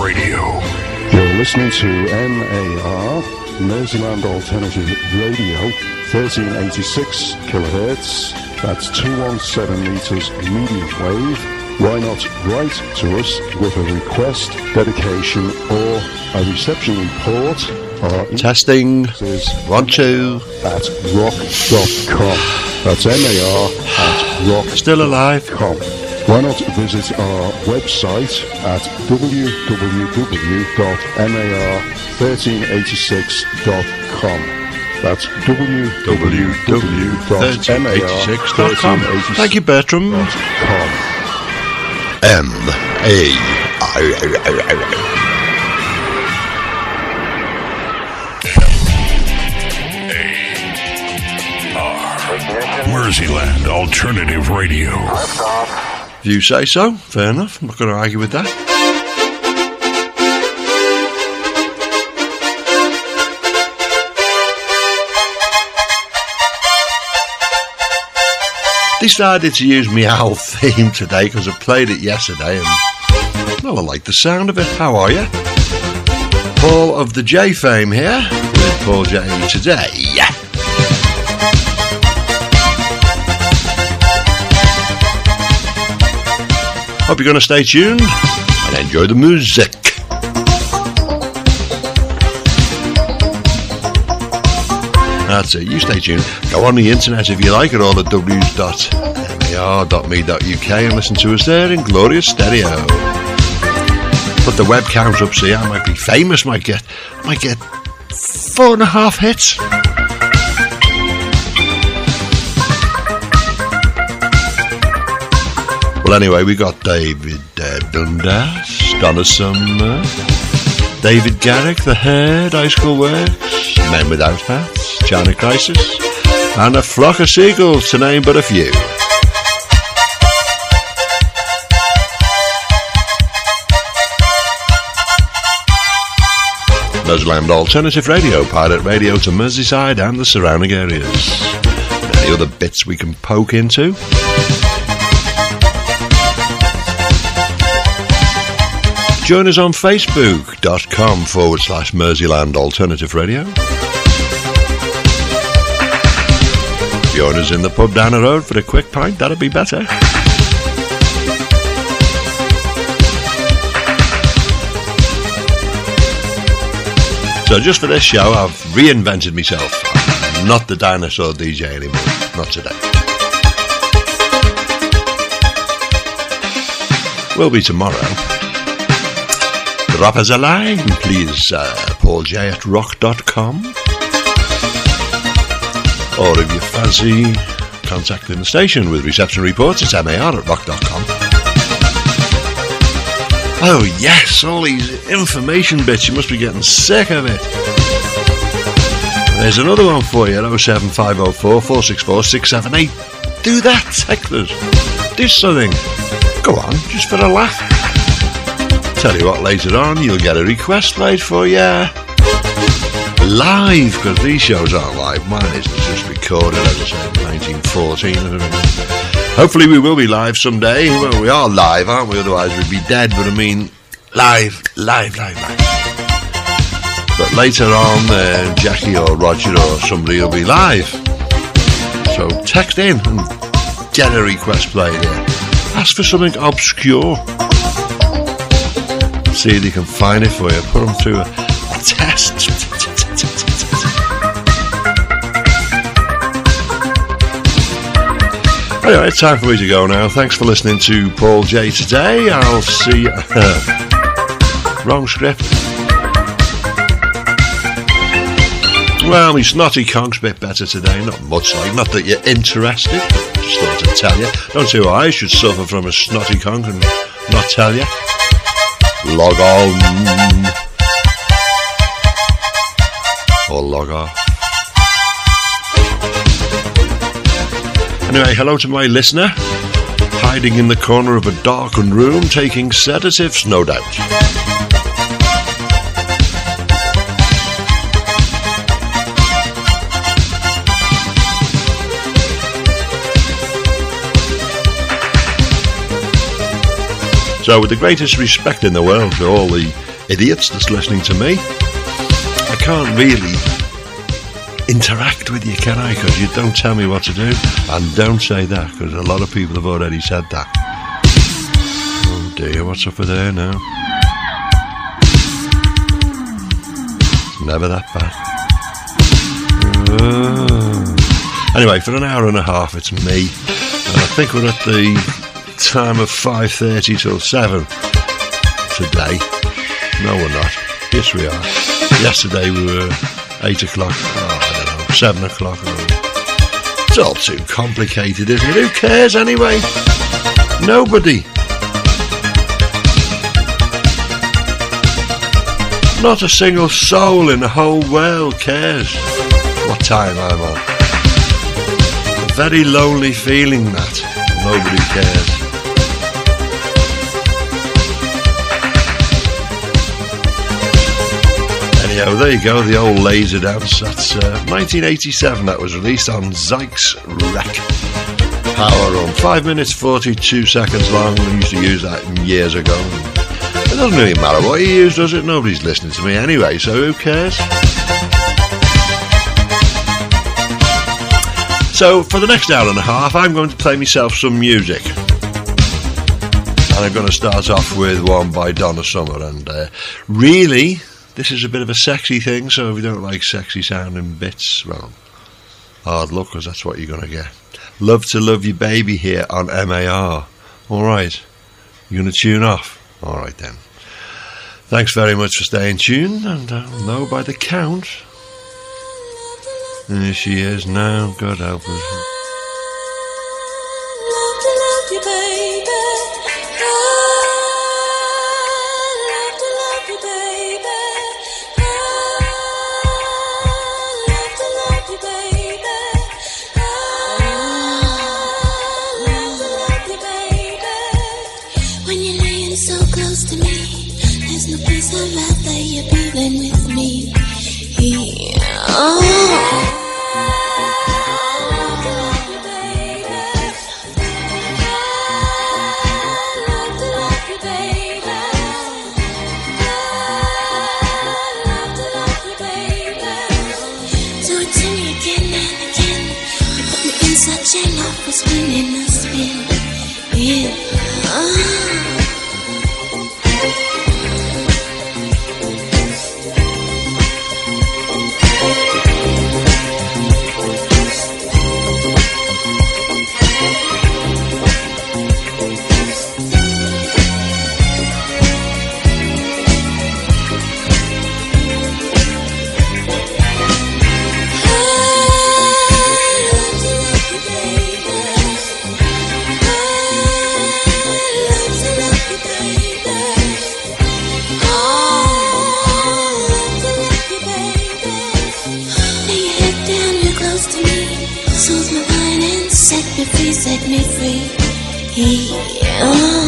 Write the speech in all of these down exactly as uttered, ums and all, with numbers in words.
Radio. You're listening to M A R, Merseyland Alternative Radio, thirteen eighty-six kilohertz. That's two hundred seventeen meters medium wave. Why not write to us with a request, dedication, or a reception report? Our Testing. One, two. At rock dot com. That's M A R at rock. Still alive. Com. Why not visit our website at w w w dot m a r one three eight six dot com. That's w w w dot m a r one three eight six dot com. Thank you, Bertram. M A R Merseyland Alternative Radio. If you say so, fair enough. I'm not going to argue with that. Decided to use Meow theme today because I played it yesterday and, well, I like the sound of it. How are you? Paul of the J fame here with Paul J today. Hope you're going to stay tuned and enjoy the music. That's it, you stay tuned. Go on the internet if you like at all at w dot m a r dot m e dot u k and listen to us there in glorious stereo. Put the web count up, see, I might be famous, might get, might get four and a half hits. Well, anyway, we got David uh, Dundas, Donna Summer, David Garrick, The Herd, High School Works, Men Without Hats, China Crisis, and a flock of seagulls, to name but a few. Merseyland Alternative Radio, pirate radio to Merseyside and the surrounding areas. Any other bits we can poke into? Join us on facebook.com forward slash Merseyland Alternative Radio. Join us in the pub down the road for a quick pint, that'd be better. So just for this show, I've reinvented myself. I'm not the dinosaur D J anymore, not today. Will be tomorrow. Drop us a line, please, uh, Paul J at rock dot com. Or if you fancy contacting the station with reception reports, it's M A R at rock dot com. Oh yes, all these information bits, you must be getting sick of it. There's another one for you at oh seven five oh four, four six four, six seven eight. Do that, text us. Do something. Go on, just for a laugh. Tell you what, later on you'll get a request played for you live, because these shows aren't live. Mine is just recorded, as I said, nineteen fourteen. Hopefully we will be live someday. Well, we are live, aren't we? Otherwise we'd be dead. But I mean, live, live, live, live. But later on, uh, Jackie or Roger or somebody will be live. So text in and get a request played in. Ask for something obscure. See if you can find it for you. Put them through a, a test. Anyway, it's time for me to go now. Thanks for listening to Paul J today. I'll see you. Uh, wrong script. Well, my snotty conk's a bit better today. Not much like. Not that you're interested. Just thought to tell you. Don't see why I should suffer from a snotty conk and not tell you. Log on or log off. Anyway, hello to my listener, hiding in the corner of a darkened room, taking sedatives, no doubt. So with the greatest respect in the world for all the idiots that's listening to me. I can't really interact with you, can I? Because you don't tell me what to do. And don't say that, because a lot of people have already said that. Oh dear, what's up with her now? It's never that bad. Uh, anyway, for an hour and a half, it's me. And I think we're at the time of five thirty till seven today. No, we're not. Yes, we are. Yesterday we were eight o'clock. Oh, I don't know, seven o'clock. It's all too complicated, isn't it? Who cares anyway? Nobody. Not a single soul in the whole world cares what time I'm on. A very lonely feeling that nobody cares. Anyhow, there you go, the old laser dance. That's uh, nineteen eighty-seven. That was released on Zyke's Wreck. Power on five minutes forty-two seconds long. I used to use that years ago. It doesn't really matter what you use, does it? Nobody's listening to me anyway, so who cares? So for the next hour and a half, I'm going to play myself some music. And I'm going to start off with one by Donna Summer. And uh, really, this is a bit of a sexy thing, so if you don't like sexy sounding bits, well, hard luck, because that's what you're going to get. Love to Love You Baby here on M A R. Alright, you're going to tune off? Alright then. Thanks very much for staying tuned, and I'll know by the count. There she is now, God help us. Love to love you, baby. Love to love you, baby. Love to love you, baby. Love to love you, baby. When you're laying so close to me, there's no place I'd rather you be than with me. Oh. Your love was spinning a spin, yeah. Oh. Set me free, yeah.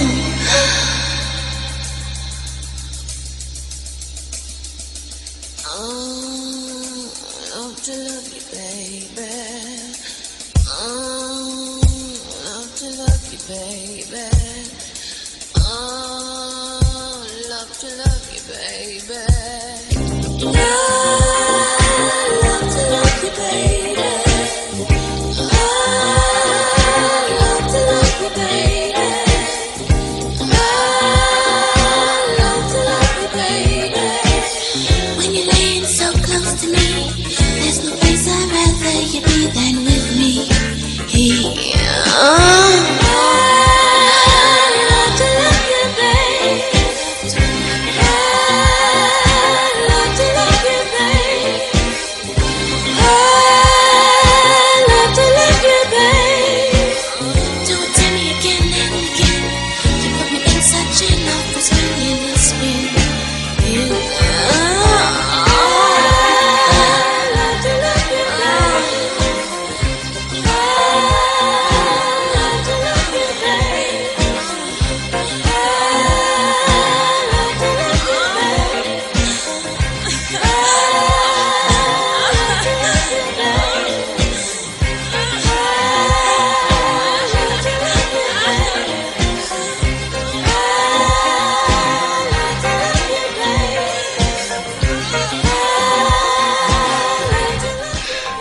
Oh, love to love you, baby. Oh, love to love you, baby. Oh, love to love you, baby. Love, love to love you, baby. Than with me, yeah. Oh, I love to love you, baby.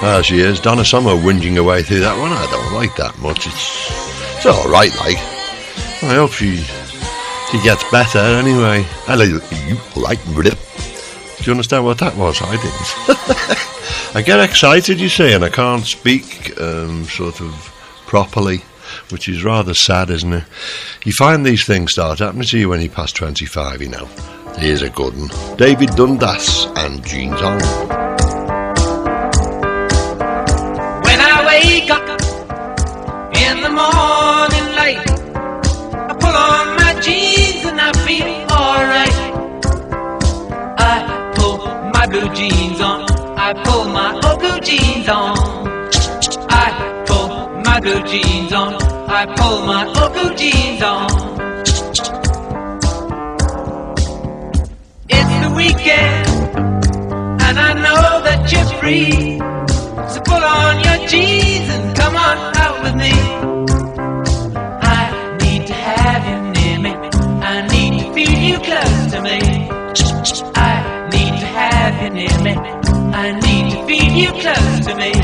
Ah, she is. Donna Summer whinging away through that one. I don't like that much. It's it's all right, like. I hope she she gets better anyway. I like you like. Do you understand what that was? I didn't. I get excited, you see, and I can't speak um, sort of properly, which is rather sad, isn't it? You find these things start happening to you when you pass twenty-five, you know. Here's a good one. David Dundas and Jeans On. When I wake up in the morning light, I pull on my jeans and I feel alright. I pull my blue jeans on, I pull my old blue jeans on. I pull my blue jeans on, I pull my old blue jeans on. It's the weekend, and I know that you're free. So pull on your jeans and come on out with me. I need to have you near me, I need to feel you close to me. I need to have you near me, I need to feel you close to me.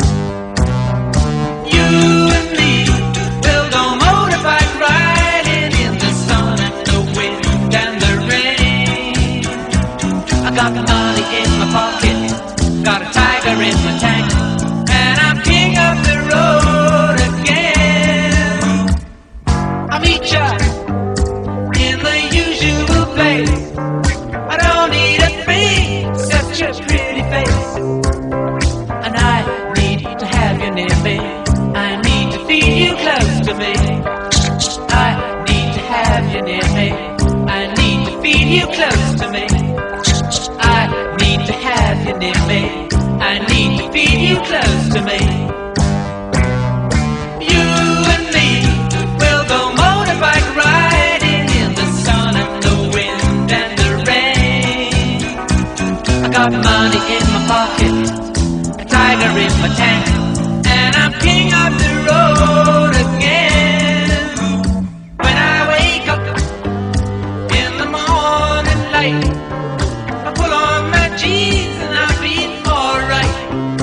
You and me will go motorbike riding in the sun and the wind and the rain. I got the money in my pocket, got a tiger in my tank, and I'm king of the road again. I'll meet ya in the usual place. I don't need a thing except your pretty face. And I need to have you near me, I need to feel you close to me. I need to have you near me, I need to feel you close to me. I need to have you near me, I need to feel you close to me. You and me will go motorbike riding in the sun and the wind and the rain. I got money in my pocket, a tiger in my tank, and I'm king of the road again. When I wake up in the morning light, I pull on my jeans and I feel alright.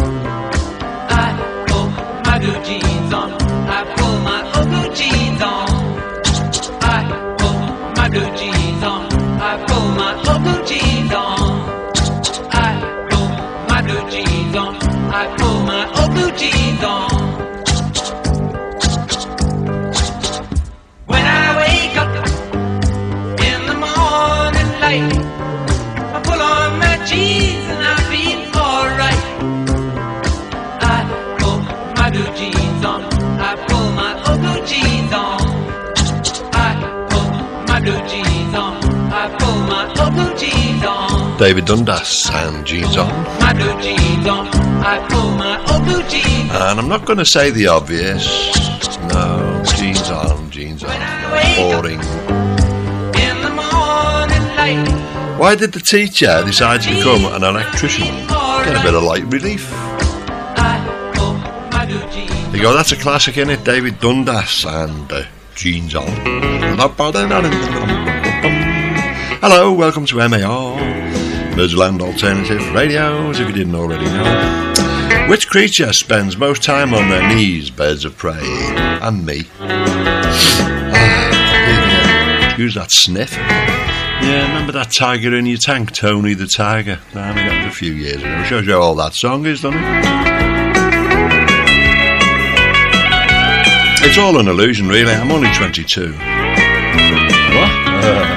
I pull my blue jeans on, I pull my old blue jeans on. I pull my blue jeans on, I pull my old blue jeans on. I pull my blue jeans on, I pull my old blue jeans on. When I wake up in the morning light, I pull on my jeans and I feel alright. I pull my blue jeans on, I pull my old blue jeans on. I pull my blue jeans on, I pull my old blue jeans on. David Dundas and Jeans On. My blue jeans on, I pull my old blue jeans on. And I'm not going to say the obvious. No, jeans on, jeans on. No, boring. In the morning light, Why did the teacher decide to become an electrician? Get a bit of light relief. I pull my blue jeans on. There you go, that's a classic, in it. David Dundas and uh, Jeans On. Hello, welcome to M A R, Midland Alternative Radio, as if you didn't already know. Which creature spends most time on their knees? Birds of prey. And me. Ah, excuse that sniff. Yeah, remember that tiger in your tank, Tony the Tiger? I mean, that was a few years ago. Shows you how old that song is, doesn't it? It's all an illusion, really. I'm only twenty-two. What? Uh.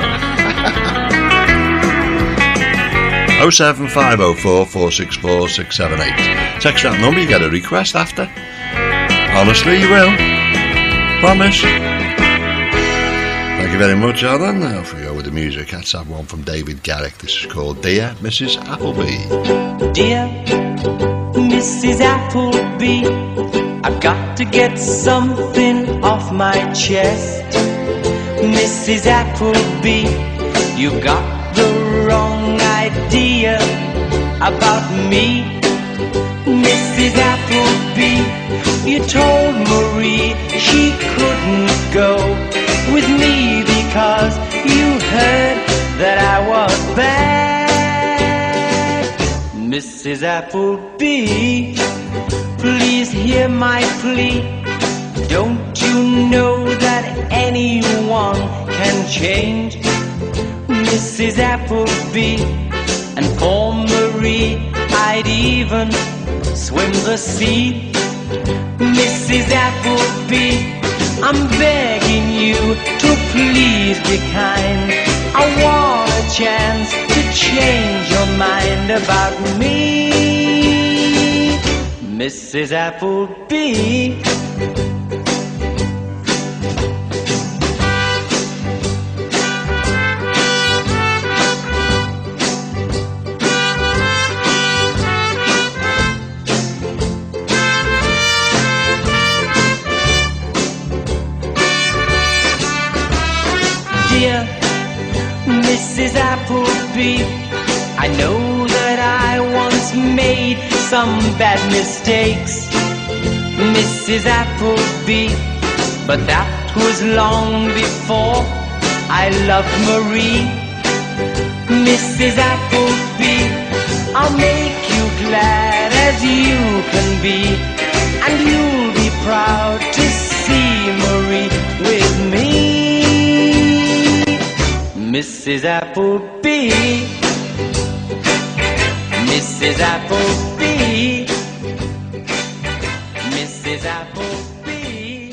oh seven five oh four, four six four, six seven eight. Text that number, you get a request after. Honestly, you will. Promise. Thank you very much, Alan. Now, if we go with the music, let's have one from David Garrick. This is called Dear Missus Appleby. Dear Missus Appleby, I've got to get something off my chest. Missus Appleby, you got the wrong idea about me. Missus Appleby, you told Marie she couldn't go with me because you heard that I was bad. Missus Appleby, please hear my plea. Don't you know that anyone can change? Missus Appleby and poor Marie, I'd even swim the sea. Missus Appleby, I'm begging you to please be kind. I want a chance to change your mind about me, Missus Appleby. Dear Missus Appleby, I know that I once made some bad mistakes, Missus Appleby, but that was long before I loved Marie. Missus Appleby, I'll make you glad as you can be, and you'll be proud to see Marie with me. Missus Appleby, Missus Appleby, Missus Appleby.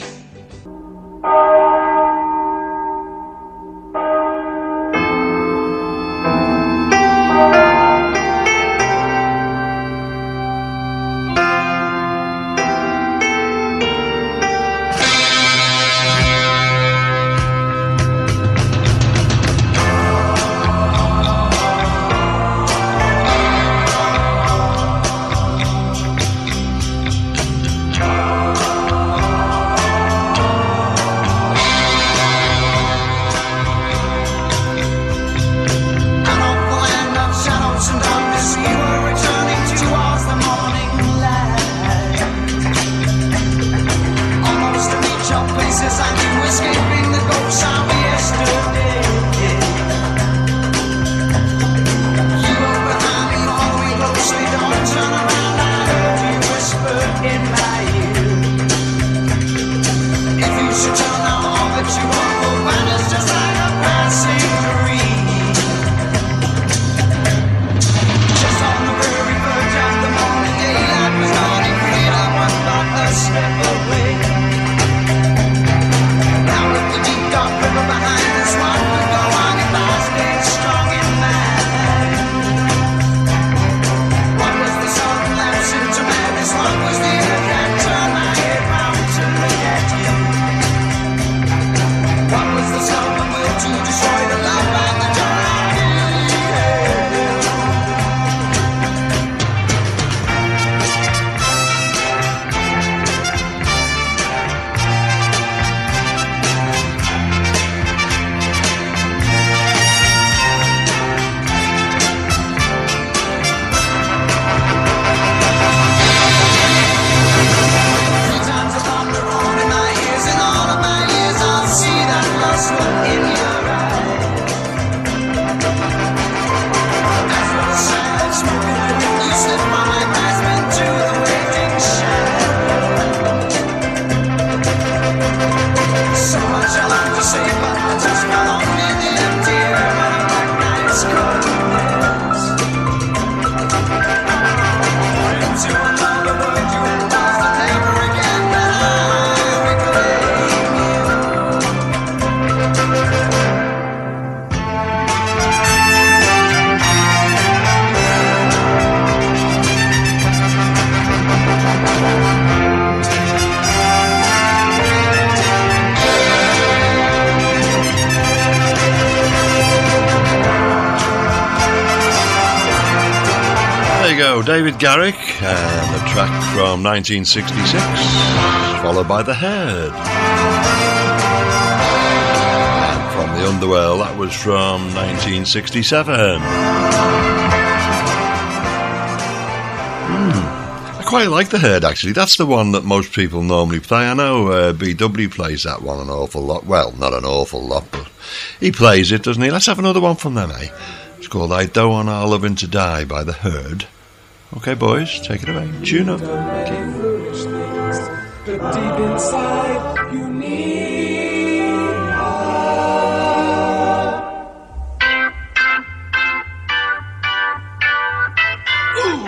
David Garrick and a track from nineteen sixty-six, followed by The Herd. And from The Underworld, that was from nineteen sixty-seven. Mm. I quite like The Herd, actually. That's the one that most people normally play. I know uh, B W plays that one an awful lot. Well, not an awful lot, but he plays it, doesn't he? Let's have another one from them, eh? It's called I Don't Want Our Lovin' to Die by The Herd. Okay, boys, take it away. Tune up. but deep inside you need her. Ooh.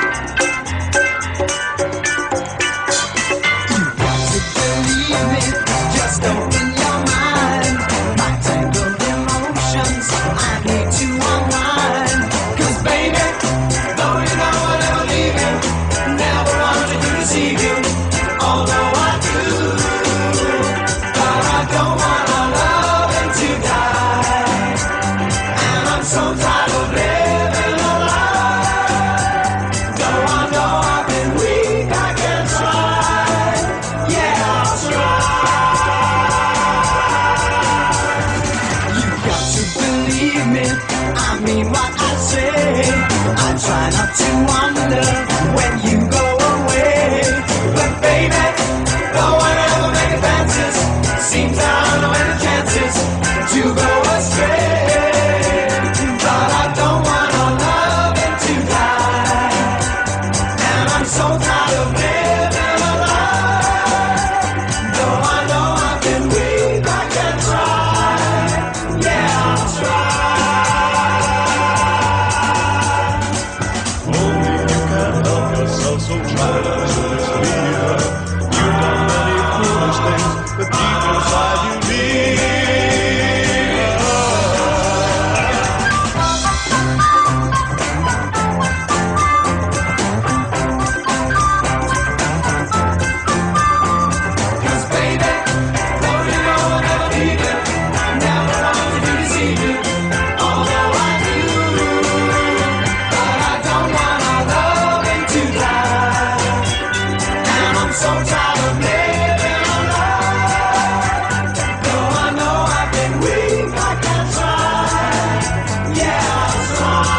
You got to believe me, just open your mind. My tangled emotions, I need to unwind. 'Cause baby, though you know I'll never leave you, never wanted to deceive you, although I do. But I don't want our loving to die, and I'm so tired of living a lie. Though I know I've been weak, I can try. Yeah, I'll try. You got to believe me, I mean what I say. I try not to wonder when you go away. But baby, though I never make advances, seems I don't know any chances to go astray. But I don't want our loving to die, and I'm so tired of living a lie. Though I know I've been weak, I can try. Yeah, I'll try. Only you can help yourself, so try not to mislead. You've done many foolish things, but deep inside you need her. Cause baby, though you know I'll never leave you, never wanted to deceive you, although I do. But I don't want our loving to die, and I'm so tired of living a lie. Though I know I've been weak, I can try. Yeah, I'll try.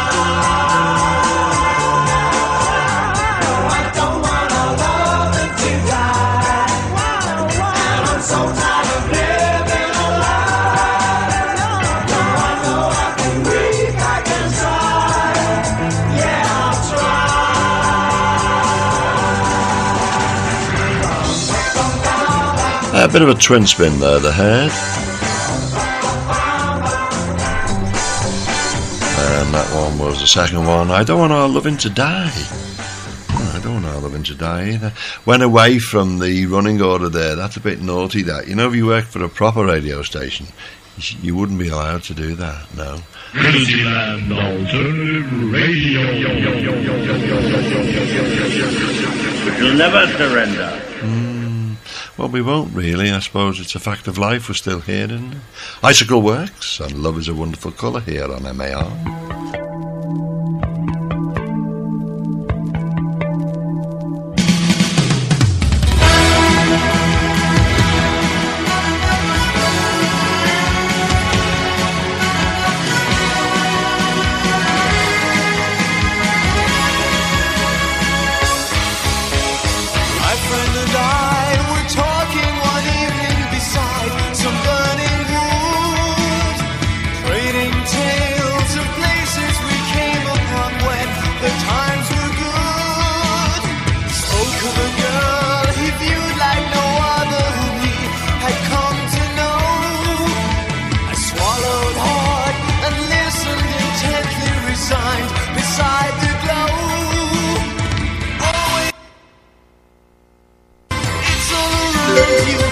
No, I don't want our loving to die, and I'm so tired of living a lie. Though I know I've been weak, I can try. Yeah, I'll try. A bit of a twin spin there, the head. And that one was the second one. I don't want our loving to die. Oh, I don't want our loving to die either. Went away from the running order there. That's a bit naughty, that. You know, if you worked for a proper radio station, you sh- you wouldn't be allowed to do that, no. Merseyland Alternative Radio. You'll never surrender. Mm, well, we won't really. I suppose it's a fact of life. We're still here, isn't it? Icicle Works and Love is a Wonderful Colour here on M A R. My friend and I were talking one evening beside some burning wood, trading tales of places we came upon when the times were good. Spoke of a girl he viewed like no other whom he had come to know. I swallowed hard and listened intently, resigned beside the glow. Oh, it's all around you.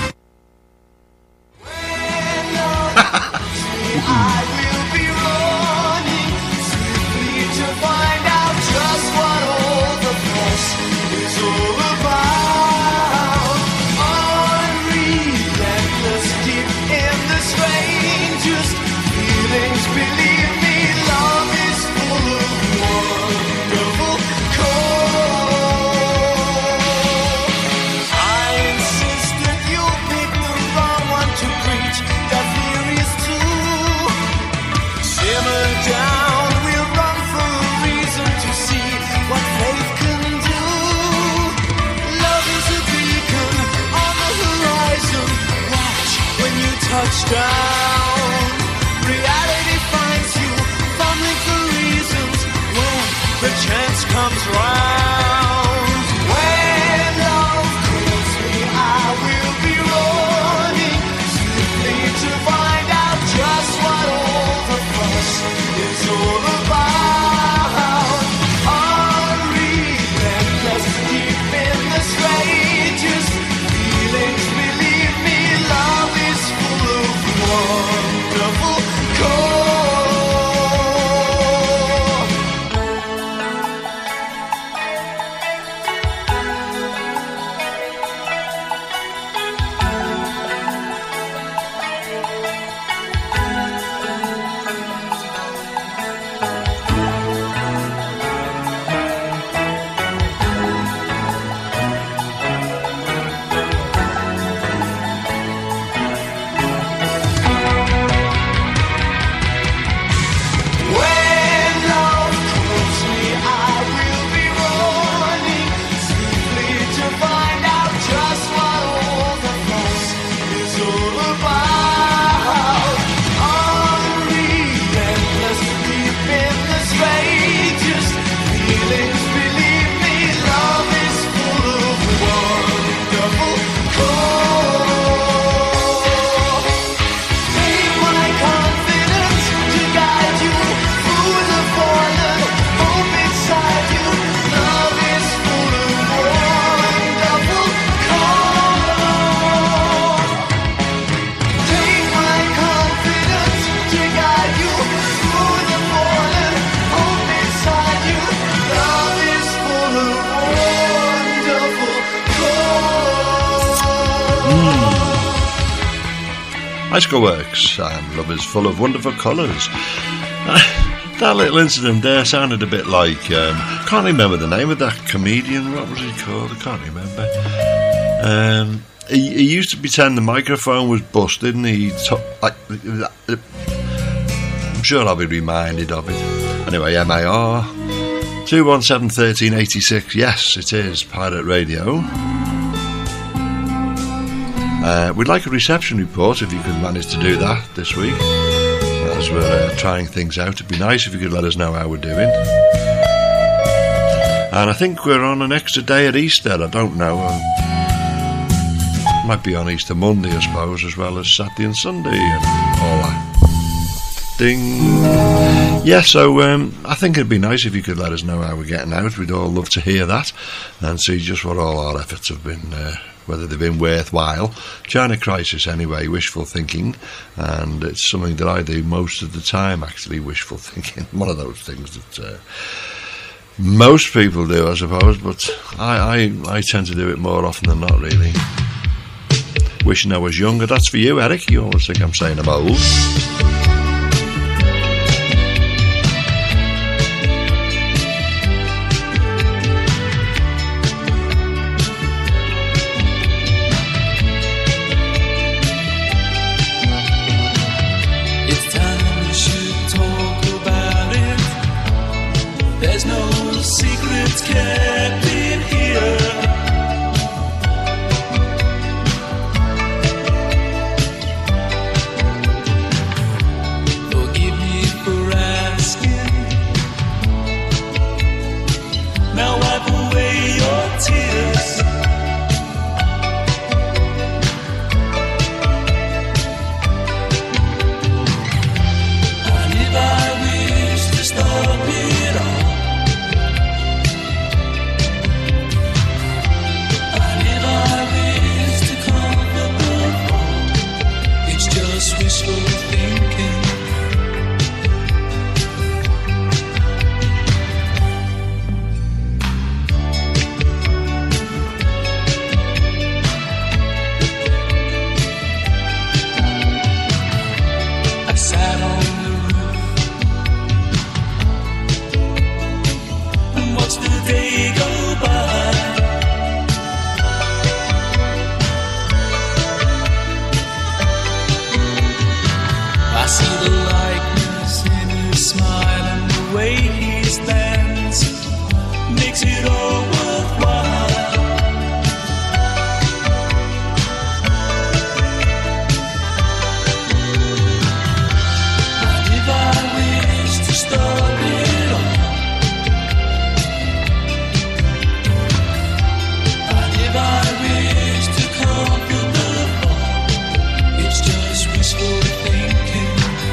When love comes me, I will be running swiftly to find out just what all the fuss is all about. Unrelentless, deep in the strangest feelings, believe me, love is full of wonderful core. I insist that you pick the wrong one to preach your theories to. Simmer down, we'll run for a reason to see what faith can do. Love is a beacon on the horizon. Watch when you touch down. Reality finds you fumbling for reasons when the chance comes round. When love calls me, I Icicle Works and Love Is Full of Wonderful Colours. Uh, that little incident there sounded a bit like, um, can't remember the name of that comedian, what was he called? I can't remember. Um, he, he used to pretend the microphone was busted and he took, like, I'm sure I'll be reminded of it. Anyway, M A R two one seven, one three eight six, yes, it is Pirate Radio. Uh, we'd like a reception report if you could manage to do that this week. As we're uh, trying things out, it'd be nice if you could let us know how we're doing. And I think we're on an extra day at Easter, I don't know. Um, might be on Easter Monday, I suppose, as well as Saturday and Sunday and all that. Ding. Yeah, so um, I think it'd be nice if you could let us know how we're getting out. We'd all love to hear that and see just what all our efforts have been, uh, whether they've been worthwhile. China Crisis, anyway, wishful thinking, and it's something that I do most of the time, actually, wishful thinking. One of those things that uh, most people do, I suppose, but I, I, I tend to do it more often than not, really. Wishing I was younger. That's for you, Eric. You always think I'm saying I'm old. There's no secrets kept in here. Forgive me for asking. Now wipe away your tears. And if I wish to stop it all, wishful thinking. I sat on the roof and watched the day go by. I see the likeness in his smile and the way he stands makes it all worthwhile. And if I wish to stop it all, and if I wish to comfort the fall, it's just wishful thinking.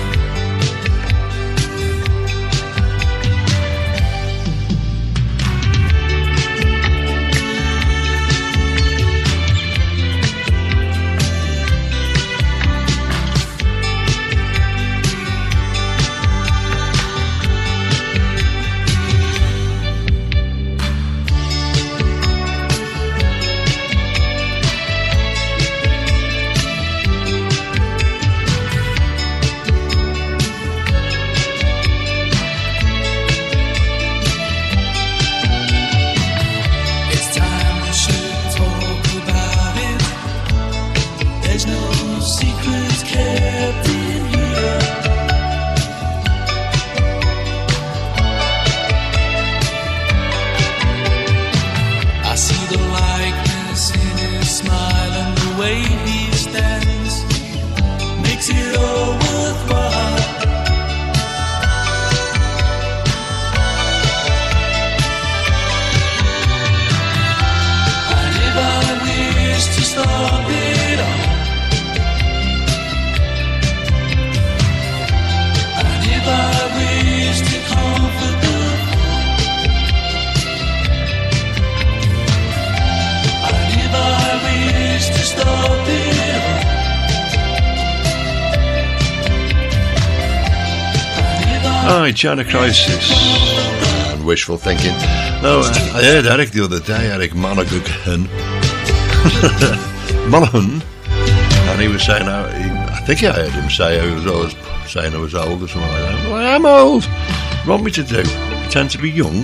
Right, China Crisis and wishful thinking. No, uh, I heard Eric the other day, Eric Monaghan, Monaghan, and he was saying how he, I think I heard him say I was always saying I was old or something like that. Well, I am old. What do you want me to do? Pretend to be young?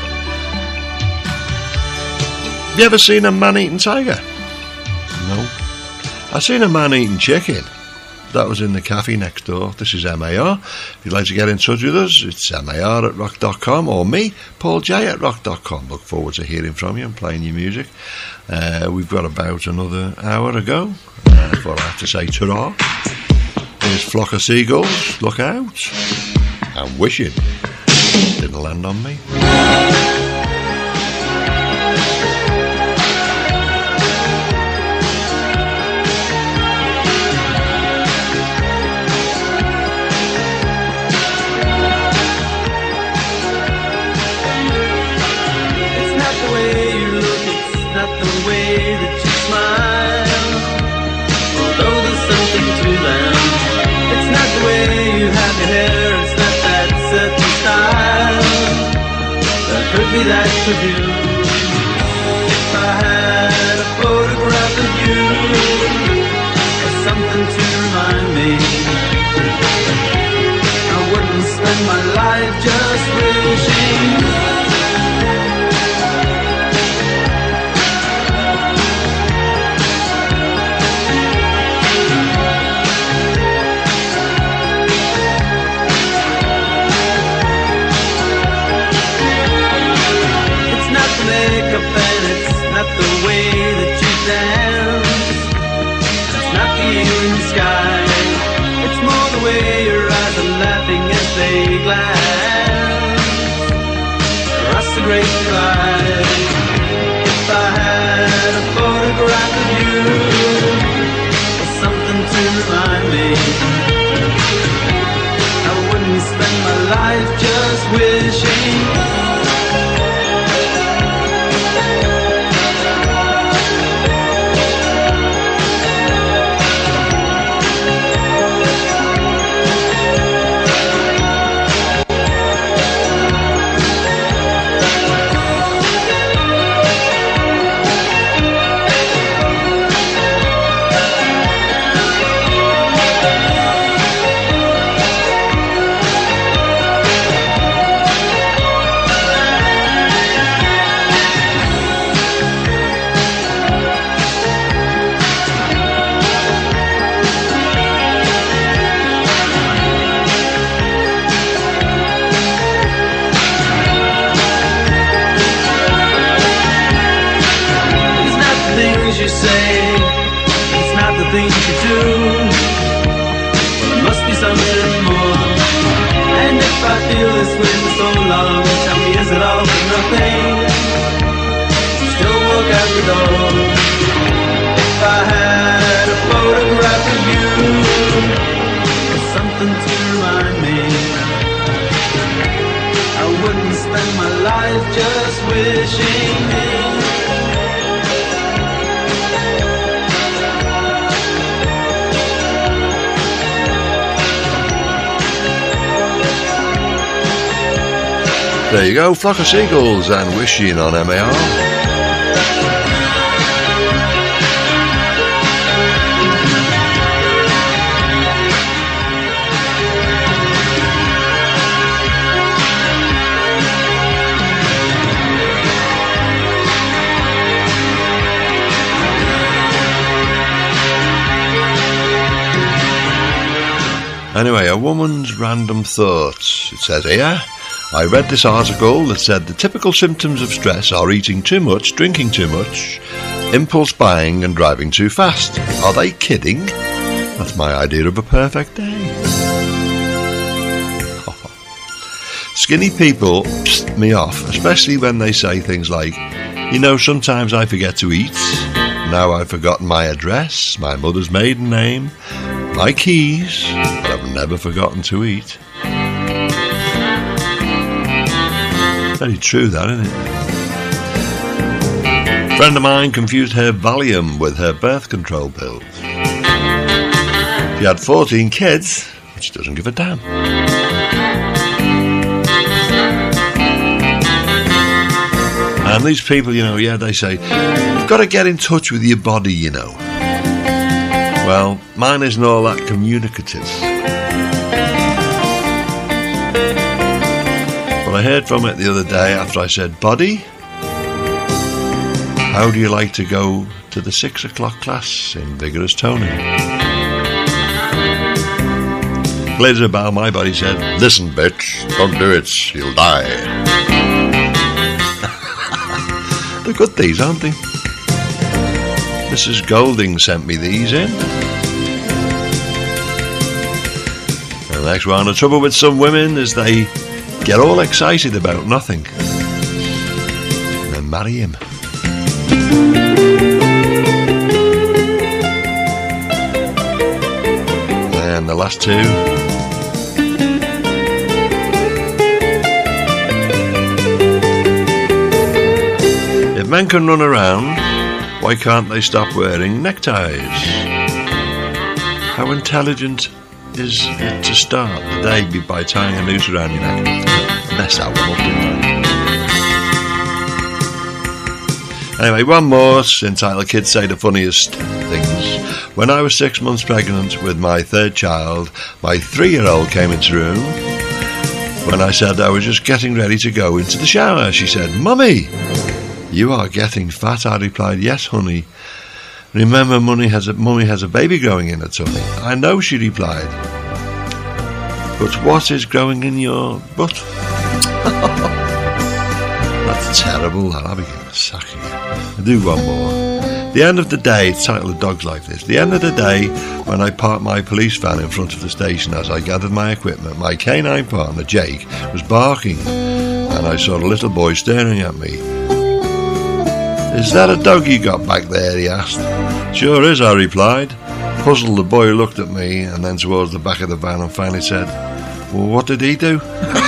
Have you ever seen a man-eating tiger? No. I've seen a man-eating chicken. That was in the cafe next door. This is M A R. If you'd like to get in touch with us, it's M A R at rock dot com or me, Paul J at rock dot com. Look forward to hearing from you and playing your music. Uh, we've got about another hour to go. Uh, before I have to say ta-ra. Here's Flock of Seagulls. Look out. I'm wishing it didn't land on me. Be that could do if I had a photograph of you or something to remind me. I wouldn't spend my life just wishing. Across the great divide. If I had a photograph of you or something to remind me, I wouldn't spend my life just wishing. There you go, Flock of Seagulls and Wishing on M A R. Anyway, a woman's random thoughts. It says here, I read this article that said the typical symptoms of stress are eating too much, drinking too much, impulse buying and driving too fast. Are they kidding? That's my idea of a perfect day. Skinny people pissed me off, especially when they say things like, you know, sometimes I forget to eat. Now I've forgotten my address, my mother's maiden name, my keys, but I've never forgotten to eat. Very true, that, isn't it? A friend of mine confused her Valium with her birth control pills. She had fourteen kids, but she doesn't give a damn. And these people, you know, yeah, they say, you've got to get in touch with your body, you know. Well, mine isn't all that communicative. But I heard from it the other day after I said, "Buddy, how do you like to go to the six o'clock class in vigorous toning?" Later about my body said, Listen, bitch, don't do it, you'll die. "They're good these, aren't they?" Missus Golding sent me these in. The next one, the trouble with some women is they get all excited about nothing and then marry him. And the last two. If men can run around, why can't they stop wearing neckties? How intelligent is it to start the day by tying a noose around your neck? Mess that one up, didn't I? Anyway, one more, entitled Kids Say the Funniest Things. When I was six months pregnant with my third child, my three-year-old came into the room. When I said I was just getting ready to go into the shower, she said, "Mummy, you are getting fat." I replied, "Yes, honey. Remember, mummy has a, mummy has a baby growing in her tummy." "I know," she replied. "But what is growing in your butt?" That's terrible. I'll be getting a sack of you. I'll do one more. The end of the day, it's titled A Dog's Like This. The end of the day, when I parked my police van in front of the station as I gathered my equipment, my canine partner, Jake, was barking, and I saw a little boy staring at me. "Is that a dog you got back there?" he asked. "Sure is," I replied. Puzzled, the boy looked at me and then towards the back of the van and finally said, "Well, what did he do?"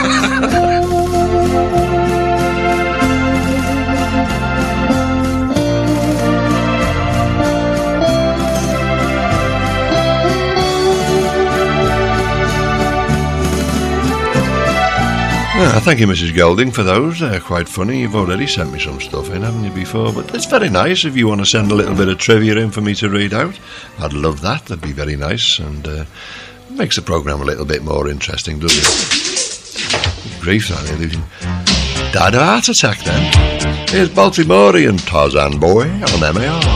Yeah, thank you, Missus Golding, for those. They're quite funny. You've already sent me some stuff in, haven't you, before? But it's very nice if you want to send a little bit of trivia in for me to read out. I'd love that. That'd be very nice, and uh, makes the programme a little bit more interesting, doesn't it? Grief, that illusion. Died of a heart attack, then. Here's Baltimorean Tarzan Boy on M A R.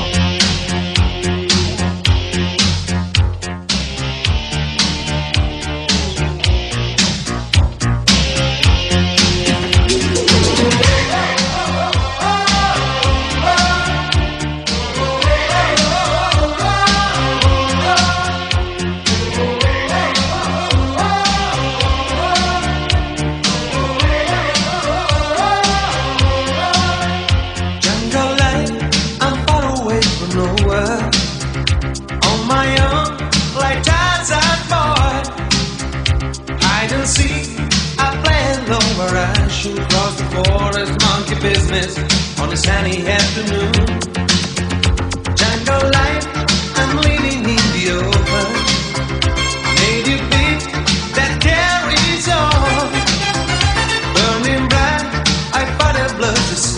Across the forest, monkey business on a sunny afternoon. Jungle life